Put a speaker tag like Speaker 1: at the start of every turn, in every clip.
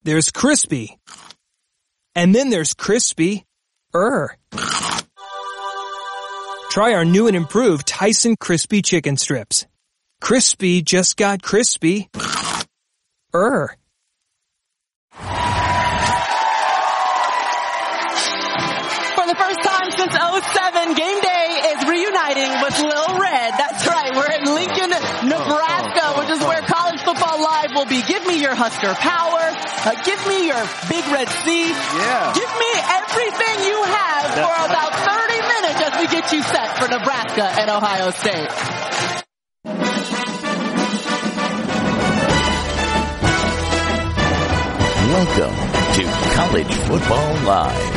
Speaker 1: There's crispy. And then there's crispy-er. Try our new and improved Tyson Crispy Chicken Strips. Crispy just got crispy-er.
Speaker 2: For the first time since 2007, Game Day is reuniting with Lil Red. That's right, we're in Lincoln, Nebraska, which is where College Football Live will be. Give me your Husker power. Give me your Big Red C.
Speaker 3: Yeah.
Speaker 2: Give me everything you have for about 30 minutes as we get you set for Nebraska and Ohio State.
Speaker 4: Welcome to College Football Live.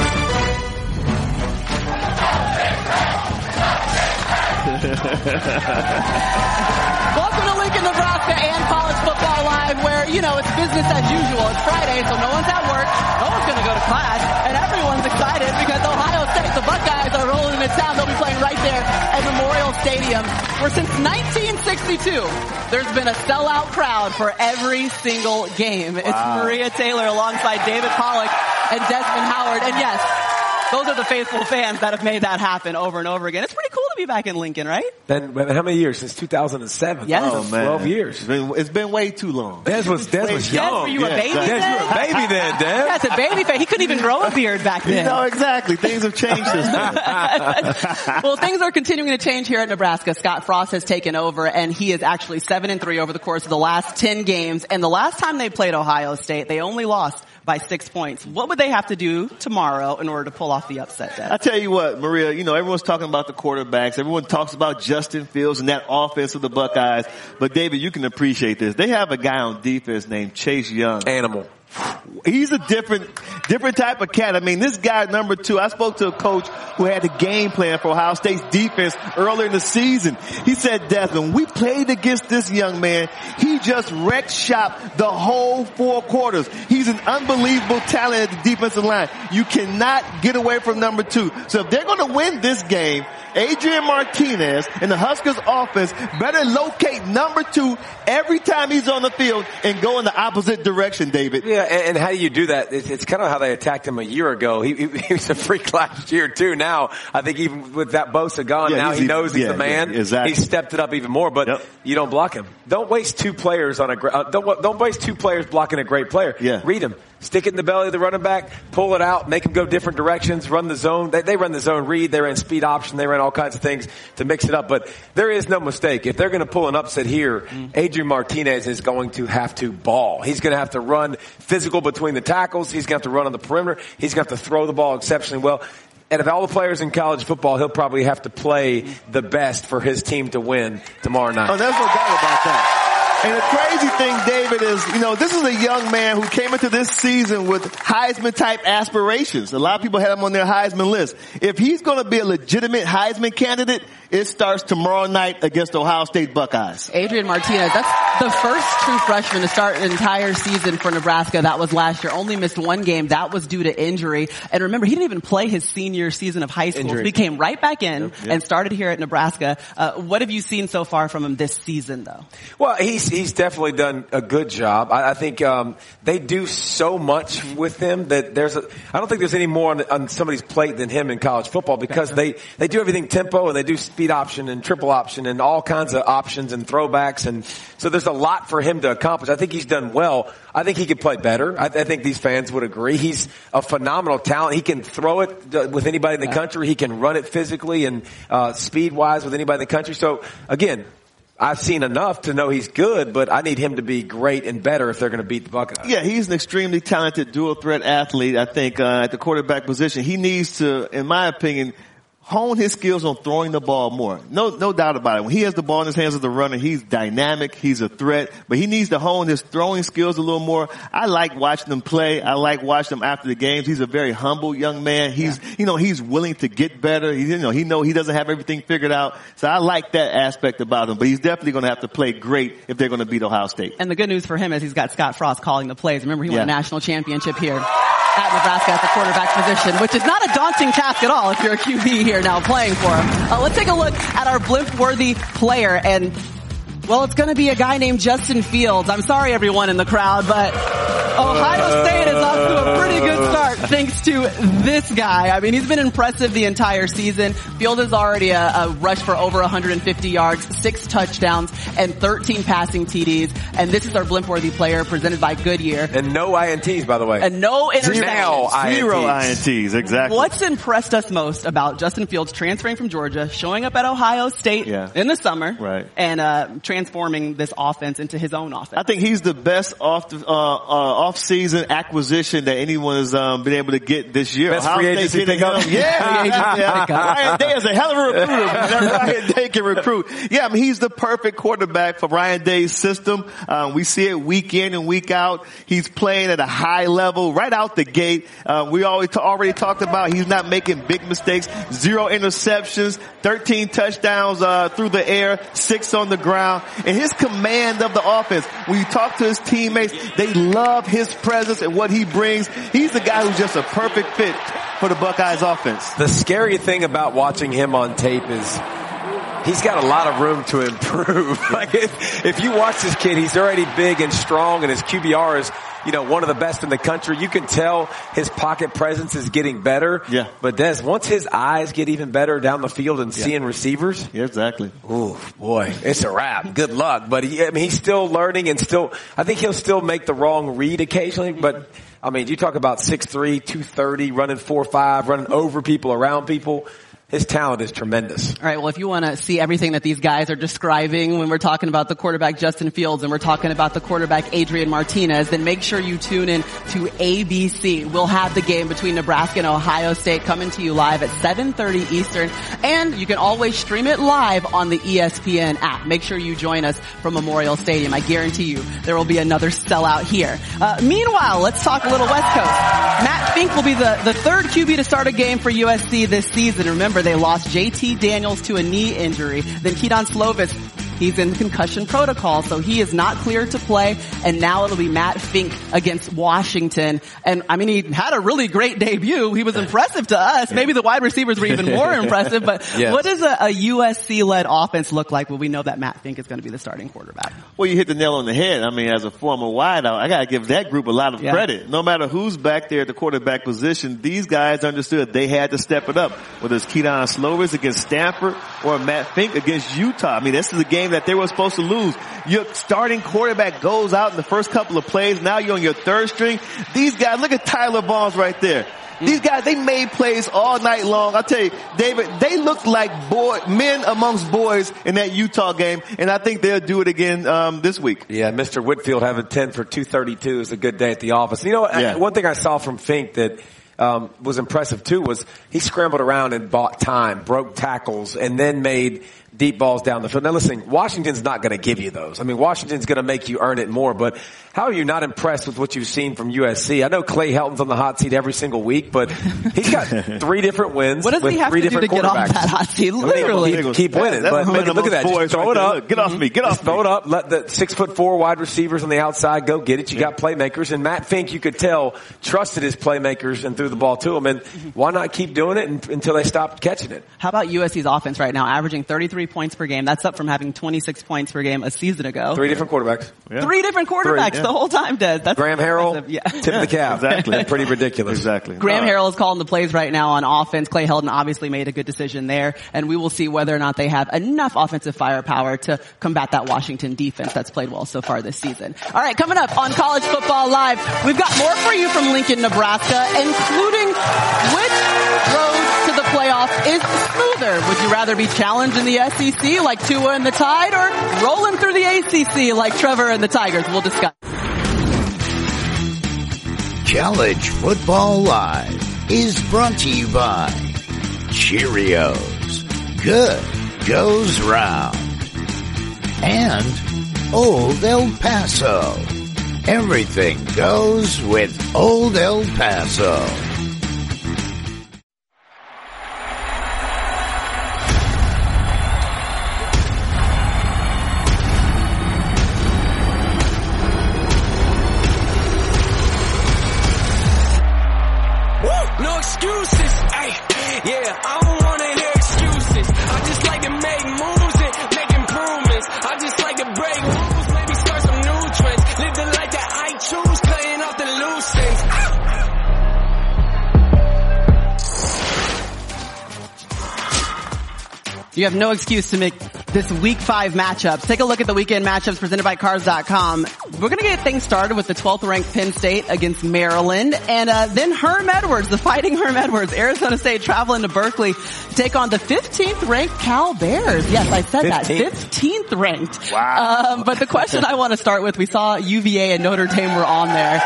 Speaker 2: Welcome to Lincoln, Nebraska and College Football Live where, it's business as usual. It's Friday, so no one's at work, no one's going to go to class, and everyone's excited because Ohio State, the Buckeyes, are rolling into town. They'll be playing right there at Memorial Stadium, where since 1962, there's been a sellout crowd for every single game. Wow. It's Maria Taylor alongside David Pollock and Desmond Howard, and yes, those are the faithful fans that have made that happen over and over again. It's pretty cool to be back in Lincoln, right?
Speaker 5: Then how many years? Since 2007.
Speaker 2: Yes.
Speaker 3: Oh, man.
Speaker 5: 12 years.
Speaker 3: It's been way too long.
Speaker 5: Des was young.
Speaker 2: Were you a baby then?
Speaker 5: Des, you were a baby then, Des.
Speaker 2: That's a baby face. He couldn't even grow a beard back then.
Speaker 3: Exactly. Things have changed since then.
Speaker 2: Well, things are continuing to change here at Nebraska. Scott Frost has taken over, and he is actually 7-3 over the course of the last 10 games. And the last time they played Ohio State, they only lost by 6 points. What would they have to do tomorrow in order to pull off the upset, Des?
Speaker 3: I tell you what, Maria, everyone's talking about the quarterbacks. Everyone talks about Justin Fields and that offense of the Buckeyes. But, David, you can appreciate this. They have a guy on defense named Chase Young.
Speaker 5: Animal.
Speaker 3: He's a different type of cat. I mean, this guy, number 2, I spoke to a coach who had the game plan for Ohio State's defense earlier in the season. He said, Desmond, we played against this young man. He just wrecked shop the whole 4 quarters. He's an unbelievable talent at the defensive line. You cannot get away from number 2. So if they're going to win this game, Adrian Martinez and the Huskers offense better locate number 2 every time he's on the field and go in the opposite direction, David.
Speaker 5: Yeah, and how do you do that? It's kind of how they attacked him a year ago. He was a freak last year too. Now, I think even with that Bosa gone, now he knows he's the man.
Speaker 3: Yeah, exactly.
Speaker 5: He stepped it up even more, but you don't block him. Don't waste 2 players on don't waste 2 players blocking a great player.
Speaker 3: Yeah.
Speaker 5: Read him. Stick it in the belly of the running back, pull it out, make him go different directions, run the zone. They run the zone read, they ran speed option, they ran all kinds of things to mix it up. But there is no mistake. If they're going to pull an upset here, Adrian Martinez is going to have to ball. He's going to have to run physical between the tackles. He's going to have to run on the perimeter. He's going to have to throw the ball exceptionally well. And of all the players in college football, he'll probably have to play the best for his team to win tomorrow night.
Speaker 3: Oh, there's no doubt about that. And the crazy thing, David, is, this is a young man who came into this season with Heisman-type aspirations. A lot of people had him on their Heisman list. If he's going to be a legitimate Heisman candidate, it starts tomorrow night against Ohio State Buckeyes.
Speaker 2: Adrian Martinez, that's the first true freshman to start an entire season for Nebraska. That was last year. Only missed 1 game. That was due to injury. And remember, he didn't even play his senior season of high school. So he came right back in and started here at Nebraska. What have you seen so far from him this season, though?
Speaker 5: Well, he's definitely done a good job. I think they do so much with him that I don't think there's any more on somebody's plate than him in college football because they do everything tempo and they do speed option and triple option and all kinds of options and throwbacks, and so there's a lot for him to accomplish. I think he's done well. I think he could play better. I think these fans would agree. He's a phenomenal talent. He can throw it with anybody in the country. He can run it physically and speed-wise with anybody in the country. So, again, I've seen enough to know he's good, but I need him to be great and better if they're going to beat the Buckeyes.
Speaker 3: Yeah, he's an extremely talented dual-threat athlete, I think, at the quarterback position. He needs to, in my opinion, hone his skills on throwing the ball more. No doubt about it. When he has the ball in his hands as a runner, he's dynamic, he's a threat, but he needs to hone his throwing skills a little more. I like watching him play. I like watching him after the games. He's a very humble young man. He's willing to get better. He doesn't have everything figured out. So I like that aspect about him, but he's definitely going to have to play great if they're going to beat Ohio State.
Speaker 2: And the good news for him is he's got Scott Frost calling the plays. Remember, he won a national championship here at Nebraska at the quarterback position, which is not a daunting task at all if you're a QB here now playing for him. Let's take a look at our blimp-worthy player, and, well, it's going to be a guy named Justin Fields. I'm sorry, everyone in the crowd, but Ohio State thanks to this guy. I mean, he's been impressive the entire season. Field is already a rush for over 150 yards, 6 touchdowns, and 13 passing TDs. And this is our Blimp-worthy player presented by Goodyear.
Speaker 5: And no INTs, by the way.
Speaker 2: And no interceptions.
Speaker 3: Zero INTs, exactly.
Speaker 2: What's impressed us most about Justin Fields transferring from Georgia, showing up at Ohio State in the summer, and transforming this offense into his own offense?
Speaker 3: I think he's the best off-season acquisition that anyone has been able to get this year.
Speaker 5: Best free agency pickup.
Speaker 3: Ryan Day is a hell of a recruiter. Ryan Day can recruit. Yeah, I mean, he's the perfect quarterback for Ryan Day's system. We see it week in and week out. He's playing at a high level right out the gate. We already talked about he's not making big mistakes. 0 interceptions, 13 touchdowns through the air, 6 on the ground. And his command of the offense, when you talk to his teammates, they love his presence and what he brings. He's the guy who's just a perfect fit for the Buckeyes offense.
Speaker 5: The scary thing about watching him on tape is he's got a lot of room to improve. Like if you watch this kid, he's already big and strong, and his QBR is, one of the best in the country. You can tell his pocket presence is getting better. Yeah. But Des, once his eyes get even better down the field and seeing receivers.
Speaker 3: Yeah, exactly.
Speaker 5: Ooh, boy, it's a wrap. Good luck. But he's still learning, and I think he'll still make the wrong read occasionally. But I mean, you talk about 6'3", 230, running 4.5, running over people, around people. His talent is tremendous.
Speaker 2: All right, well, if you want to see everything that these guys are describing when we're talking about the quarterback Justin Fields and we're talking about the quarterback Adrian Martinez, then make sure you tune in to ABC. We'll have the game between Nebraska and Ohio State coming to you live at 7:30 Eastern, and you can always stream it live on the ESPN app. Make sure you join us from Memorial Stadium. I guarantee you there will be another sellout here. Meanwhile, let's talk a little West Coast. Matt Fink will be the third QB to start a game for USC this season. Remember, they lost JT Daniels to a knee injury. Then Keaton Slovis, he's in concussion protocol, so he is not cleared to play. And now it'll be Matt Fink against Washington. And I mean, he had a really great debut. He was impressive to us. Maybe the wide receivers were even more impressive. But what does a USC-led offense look like when we know that Matt Fink is going to be the starting quarterback?
Speaker 3: Well, you hit the nail on the head. I mean, as a former wideout, I got to give that group a lot of credit. No matter who's back there at the quarterback position, these guys understood they had to step it up. Whether it's Keaton Slovis against Stanford or Matt Fink against Utah. I mean, this is a game that they were supposed to lose. Your starting quarterback goes out in the first couple of plays. Now you're on your third string. These guys, look at Tyler Vaughns right there. These guys, they made plays all night long. I'll tell you, David, they looked like men amongst boys in that Utah game, and I think they'll do it again this week.
Speaker 5: Yeah, Mr. Whitfield having 10 for 232 is a good day at the office. One thing I saw from Fink that was impressive too was he scrambled around and bought time, broke tackles, and then made deep balls down the field. Now listen, Washington's not going to give you those. I mean, Washington's going to make you earn it more, but how are you not impressed with what you've seen from USC? I know Clay Helton's on the hot seat every single week, but he's got 3 different wins.
Speaker 2: What does he have to do to get off that hot seat? Literally.
Speaker 5: Keep winning. But look at that. Just throw it up.
Speaker 3: Get off me. Get off me.
Speaker 5: Throw it up. Let the 6'4" wide receivers on the outside go get it. You got playmakers. And Matt Fink, you could tell, trusted his playmakers and threw the ball to them. And why not keep doing it until they stopped catching it?
Speaker 2: How about USC's offense right now, averaging 33 points per game? That's up from having 26 points per game a season ago.
Speaker 5: 3 different quarterbacks.
Speaker 3: Yeah.
Speaker 2: 3 different quarterbacks the whole time, Des. That's
Speaker 5: Graham Harrell, tip of the cap.
Speaker 3: Exactly.
Speaker 5: Pretty ridiculous.
Speaker 3: Exactly.
Speaker 2: Graham Harrell is calling the plays right now on offense. Clay Helton obviously made a good decision there, and we will see whether or not they have enough offensive firepower to combat that Washington defense that's played well so far this season. All right, coming up on College Football Live, we've got more for you from Lincoln, Nebraska, including which road to the playoffs is smoother. Would you rather be challenged in the SEC like Tua and the Tide, or rolling through the ACC like Trevor and the Tigers? We'll discuss.
Speaker 4: College Football Live is brought to you by Cheerios. Good goes round. And Old El Paso. Everything goes with Old El Paso.
Speaker 6: No excuses, ay, yeah, I don't wanna hear excuses. I just like to make moves and make improvements. I just like to break rules, maybe start some new trends. Live the life that I choose, cutting off the loose ends.
Speaker 2: You have no excuse to make this week 5 matchups. Take a look at the weekend matchups presented by Cars.com. We're going to get things started with the 12th ranked Penn State against Maryland. And then Herm Edwards, the Fighting Herm Edwards, Arizona State traveling to Berkeley to take on the 15th ranked Cal Bears. Yes, I said 15th. That. 15th ranked.
Speaker 3: Wow.
Speaker 2: But the question I want to start with, we saw UVA and Notre Dame were on there.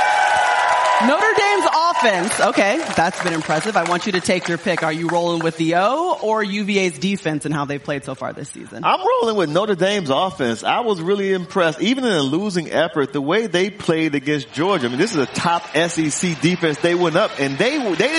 Speaker 2: Notre Dame's offense, okay, that's been impressive. I want you to take your pick. Are you rolling with the O or UVA's defense and how they played so far this season?
Speaker 3: I'm rolling with Notre Dame's offense. I was really impressed, even in a losing effort, the way they played against Georgia. I mean, this is a top SEC defense. They went up and they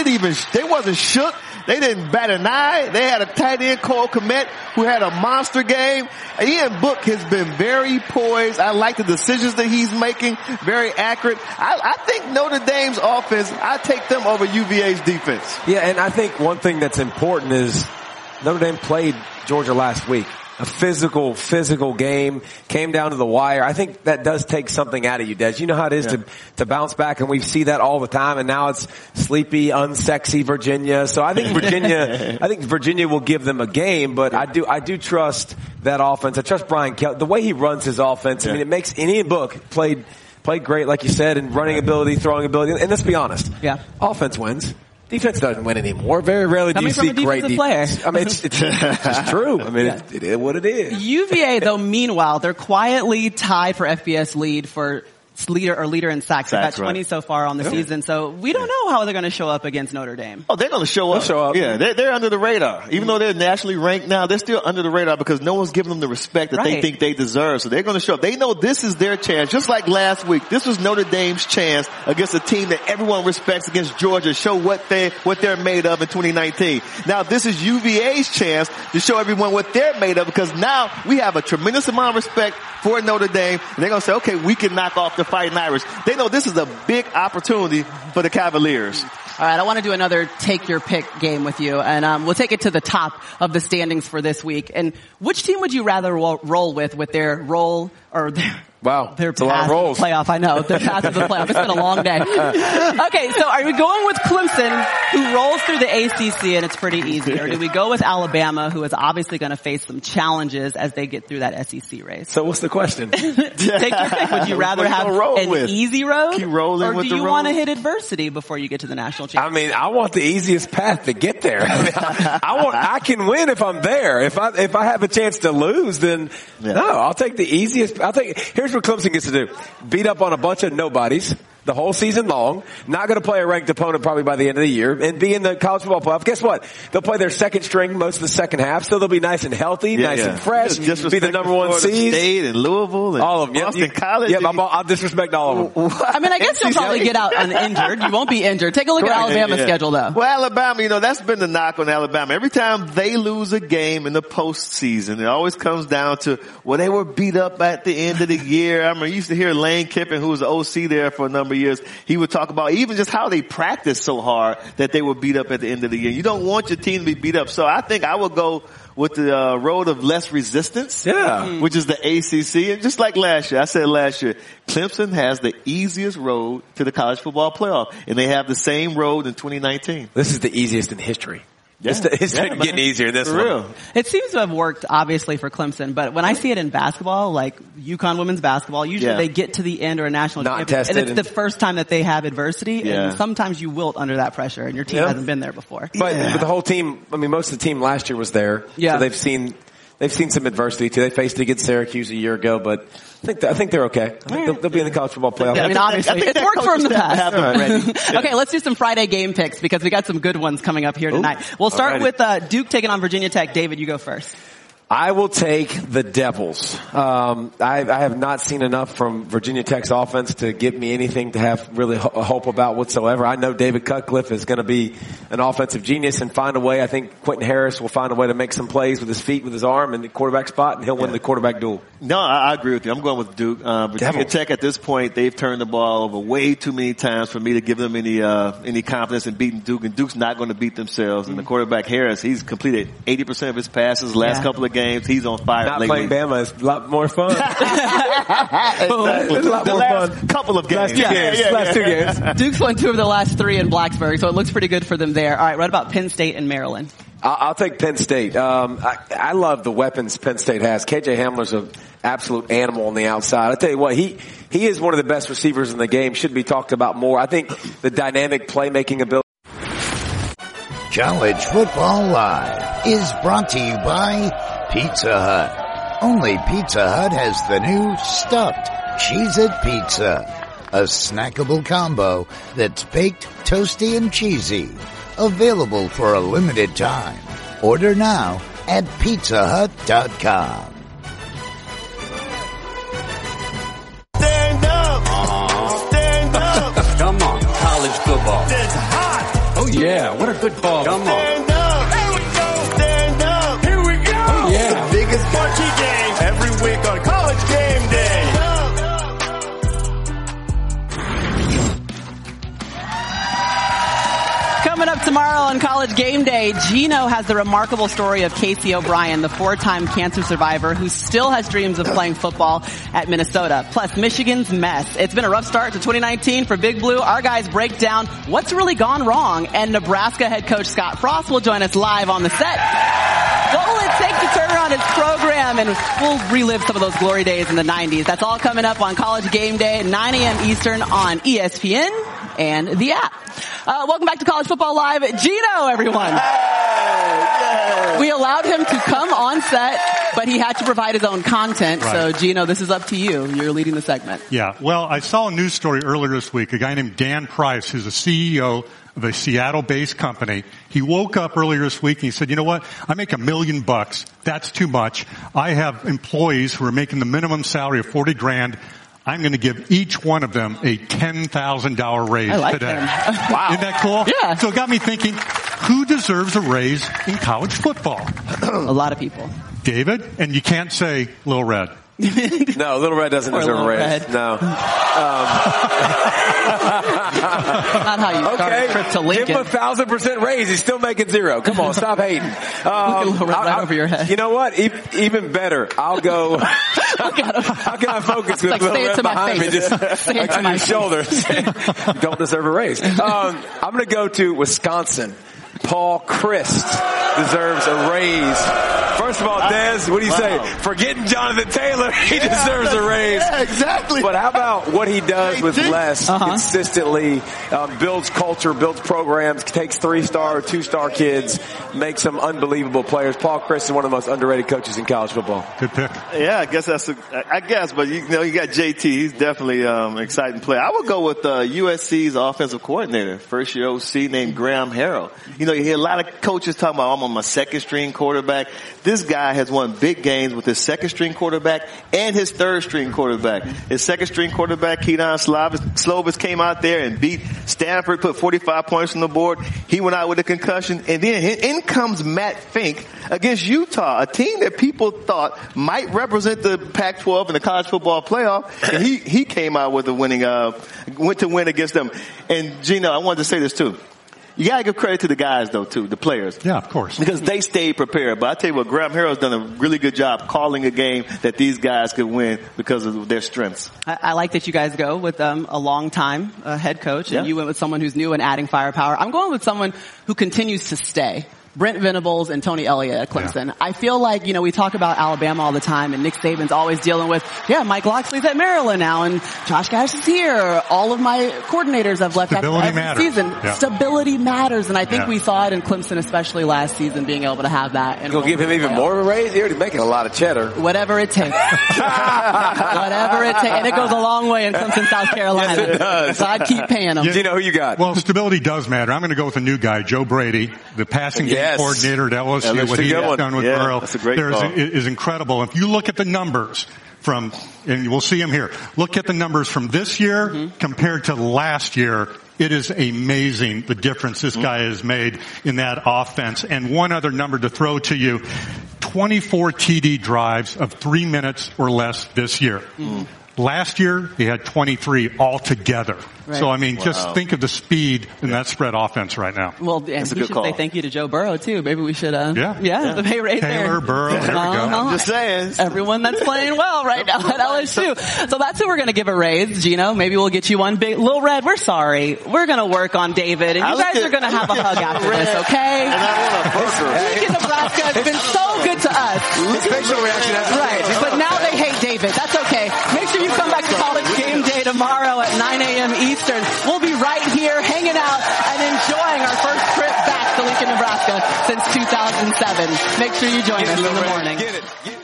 Speaker 3: wasn't shook. They didn't bat an eye. They had a tight end, Cole Kmet, who had a monster game. Ian Book has been very poised. I like the decisions that he's making, very accurate. I think Notre Dame's offense, I take them over UVA's defense.
Speaker 5: Yeah, and I think one thing that's important is Notre Dame played Georgia last week. A physical game, came down to the wire. I think that does take something out of you, Des. You know how it is to bounce back, and we see that all the time, and now it's sleepy, unsexy Virginia. So I think Virginia will give them a game, but I do trust that offense. I trust Brian Kelly. The way he runs his offense, I mean, it makes Ian Book played great, like you said, in running ability, throwing ability, and let's be honest.
Speaker 2: Yeah.
Speaker 5: Offense wins. Defense doesn't win anymore. Very rarely do you see great defense.
Speaker 2: Player.
Speaker 5: I mean, it's just true. I mean, it is what it is.
Speaker 2: UVA, though, meanwhile, they're quietly tied for FBS lead for leader in sacks. They've got 20 so far on the season, so we don't know how they're going to show up against Notre Dame.
Speaker 3: Oh, they're going to show up. Yeah, they're under the radar. Even though they're nationally ranked now, they're still under the radar because no one's giving them the respect that they think they deserve. So they're going to show up. They know this is their chance. Just like last week, this was Notre Dame's chance against a team that everyone respects against Georgia, show what they're made of in 2019. Now this is UVA's chance to show everyone what they're made of because now we have a tremendous amount of respect for Notre Dame. And they're going to say, okay, we can knock off the Fighting Irish. They know this is a big opportunity for the Cavaliers.
Speaker 2: All right, I want to do another take your pick game with you, and we'll take it to the top of the standings for this week. And which team would you rather roll with their roll or their their path to the playoff? I know, their path to the playoff. It's been a long day. Okay, so are we going with Clemson, who rolls through the ACC and it's pretty easy, or do we go with Alabama, who is obviously going to face some challenges as they get through that SEC race?
Speaker 5: So what's the question?
Speaker 2: Take your pick. Would you rather have an easy road,
Speaker 3: keep rolling
Speaker 2: or
Speaker 3: with
Speaker 2: do you want to hit adversity before you get to the national championship?
Speaker 5: I mean, I want the easiest path to get there. I mean, I can win if I'm there. If I have a chance to lose, then no, I'll take the easiest. Here's what Clemson gets to do. Beat up on a bunch of nobodies the whole season long, not going to play a ranked opponent probably by the end of the year, and be in the college football playoff. Guess what? They'll play their second string most of the second half, so they'll be nice and healthy, nice and fresh, be the number one seed.
Speaker 3: State and Louisville and
Speaker 5: all of them.
Speaker 3: Boston College.
Speaker 5: Yep, I'll disrespect all of them.
Speaker 2: I mean, I guess you'll probably get out uninjured. You won't be injured. Take a look at Alabama's schedule, though.
Speaker 3: Well, Alabama, that's been the knock on Alabama. Every time they lose a game in the postseason, it always comes down to, they were beat up at the end of the year. I remember you used to hear Lane Kiffin, who was the OC there for a number of years, he would talk about even just how they practiced so hard that they were beat up at the end of the year. You don't want your team to be beat up. So I think I would go with the road of less resistance, which is the ACC. And just like last year, I said last year, Clemson has the easiest road to the college football playoff, and they have the same road in 2019.
Speaker 5: This is the easiest in history. It's getting easier this
Speaker 3: real.
Speaker 2: It seems to have worked, obviously, for Clemson, but when I see it in basketball, like UConn women's basketball, usually they get to the end or a national championship, and it's the first time that they have adversity, and sometimes you wilt under that pressure, and your team hasn't been there before.
Speaker 5: But the whole team, I mean, most of the team last year was there, so they've seen some adversity too. They faced it against Syracuse a year ago, but I think they're okay. They'll be in the college football playoff.
Speaker 2: I mean, obviously, it's worked for them in the past. Okay, let's do some Friday game picks because we got some good ones coming up here tonight. We'll start with Duke taking on Virginia Tech. David, you go first.
Speaker 5: I will take the Devils. I have not seen enough from Virginia Tech's offense to give me anything to have really hope about whatsoever. I know David Cutcliffe is going to be an offensive genius and find a way. I think Quentin Harris will find a way to make some plays with his feet, with his arm, in the quarterback spot, and he'll win the quarterback duel.
Speaker 3: No, I agree with you. I'm going with Duke. Virginia Tech at this point, they've turned the ball over way too many times for me to give them any confidence in beating Duke, and Duke's not going to beat themselves. And the quarterback Harris, he's completed 80% of his passes last couple of games. He's on fire.
Speaker 5: Not lately. Playing Bama is a lot more fun.
Speaker 3: Exactly.
Speaker 5: It's a lot more
Speaker 3: fun. Couple of games.
Speaker 5: Last two games.
Speaker 2: Duke's won 2 of the last 3 in Blacksburg, so it looks pretty good for them there. All right, what about Penn State and Maryland?
Speaker 5: I'll take Penn State. I love the weapons Penn State has. KJ Hamler's an absolute animal on the outside. I tell you what, he is one of the best receivers in the game. Should be talked about more. I think the dynamic playmaking ability.
Speaker 4: College Football Live is brought to you by Pizza Hut. Only Pizza Hut has the new stuffed Cheez-It Pizza, a snackable combo that's baked, toasty, and cheesy. Available for a limited time. Order now at pizzahut.com.
Speaker 3: Stand up. Stand up.
Speaker 7: Come on, college football.
Speaker 3: It's hot.
Speaker 7: Oh yeah, what a good ball. Come on.
Speaker 3: Stand up. Here we go. Stand up.
Speaker 7: Here we go. Oh yeah.
Speaker 3: The biggest marquee game every week on College Game Day.
Speaker 2: Coming up tomorrow on College Game Day, Gino has the remarkable story of Casey O'Brien, the 4-time cancer survivor who still has dreams of playing football at Minnesota. Plus, Michigan's mess. It's been a rough start to 2019 for Big Blue. Our guys break down what's really gone wrong, and Nebraska head coach Scott Frost will join us live on the set. What will it take to turn around his program? And we'll relive some of those glory days in the 90s. That's all coming up on College Game Day, 9 a.m. Eastern on ESPN and the app. Welcome back to College Football Live. Gino, everyone. We allowed him to come on set, but he had to provide his own content. Right. So, Gino, this is up to you. You're leading the segment.
Speaker 8: Yeah. Well, I saw a news story earlier this week. A guy named Dan Price, who's the CEO of a Seattle-based company. He woke up earlier this week and he said, you know what? I make $1 million. That's too much. I have employees who are making the minimum salary of $40,000. I'm going to give each one of them a $10,000 raise today.
Speaker 2: Wow.
Speaker 8: Isn't that cool?
Speaker 2: Yeah.
Speaker 8: So it got me thinking, who deserves a raise in college football?
Speaker 2: A lot of people.
Speaker 8: David? And you can't say Lil Red.
Speaker 5: No, Little Red doesn't deserve a raise.
Speaker 2: Red.
Speaker 5: No.
Speaker 2: Not how you start a trip to Lincoln.
Speaker 5: Give him 1,000% raise. He's still making zero. Come on, stop hating.
Speaker 2: Right over your head.
Speaker 5: You know what? Even better. I'll go. How can I focus with
Speaker 2: like,
Speaker 5: Little
Speaker 2: say it
Speaker 5: Red
Speaker 2: to my
Speaker 5: behind
Speaker 2: face.
Speaker 5: me? Just
Speaker 2: Say it to
Speaker 5: on
Speaker 2: my
Speaker 5: your
Speaker 2: face.
Speaker 5: shoulders. Don't deserve a raise. I'm going to go to Wisconsin. Paul Christ deserves a raise. First of all, Des, what do you say? Forgetting Jonathan Taylor, he deserves a raise.
Speaker 3: Yeah, exactly.
Speaker 5: But how about what he does with less consistently, builds culture, builds programs, takes 3-star, 2-star kids, makes them unbelievable players. Paul Christ is one of the most underrated coaches in college football.
Speaker 8: Good pick.
Speaker 3: Yeah, I guess but you got JT. He's definitely an exciting player. I would go with USC's offensive coordinator, first year OC named Graham Harrell. You know, you hear a lot of coaches talking about, I'm on my second string quarterback. This guy has won big games with his second string quarterback and his third string quarterback. His second string quarterback, Keaton Slovis, came out there and beat Stanford, put 45 points on the board. He went out with a concussion. And then in comes Matt Fink against Utah, a team that people thought might represent the Pac-12 in the college football playoff. And he came out with a went to win against them. And Gino, I wanted to say this too. You gotta give credit to the guys though too, the players.
Speaker 8: Yeah, of course.
Speaker 3: Because they stayed prepared. But I tell you what, Graham Harrell's done a really good job calling a game that these guys could win because of their strengths.
Speaker 2: I like that you guys go with a long-time head coach, and you went with someone who's new and adding firepower. I'm going with someone who continues to stay. Brent Venables and Tony Elliott at Clemson. Yeah. I feel like, we talk about Alabama all the time, and Nick Saban's always dealing with, Mike Locksley's at Maryland now, and Josh Gash is here. All of my coordinators have left after the season. Yeah. Stability matters, and I think we saw it in Clemson, especially last season, being able to have that. And
Speaker 5: you'll give him even more of a raise? He's already making a lot of cheddar.
Speaker 2: Whatever it takes. Whatever it takes. And it goes a long way in Clemson, South Carolina.
Speaker 5: Yes, it does.
Speaker 2: So I'd keep paying him.
Speaker 5: Do you know who you got?
Speaker 8: Well, stability does matter. I'm going to go with a new guy, Joe Brady, the passing game coordinator at LSU. What he has done with Burrow is incredible. If you look at the numbers and we'll see him here, look at the numbers from this year compared to last year. It is amazing the difference this guy has made in that offense. And one other number to throw to you, 24 TD drives of 3 minutes or less this year. Last year, he had 23 altogether.
Speaker 2: Right.
Speaker 8: So, I mean, just think of the speed in that spread offense right now.
Speaker 2: Well, and we should say thank you to Joe Burrow, too. Maybe we should, the pay rate there.
Speaker 8: Taylor, Burrow, there we go.
Speaker 3: I'm just saying.
Speaker 2: Everyone that's playing well right now at LSU. So that's who we're going to give a raise, Gino. Maybe we'll get you one big. Lil Red, we're sorry. We're going to work on David, and you guys are going to have a hug after this, okay?
Speaker 3: And I want a burger.
Speaker 2: Lincoln, Nebraska has been so good to us.
Speaker 5: His facial reaction has
Speaker 2: Right, but now they hate David. That's okay. Make sure you come back to College Game Day tomorrow at 9 a.m. Eastern. We'll be right here hanging out and enjoying our first trip back to Lincoln, Nebraska since 2007. Make sure you join us in the morning.
Speaker 5: Get it.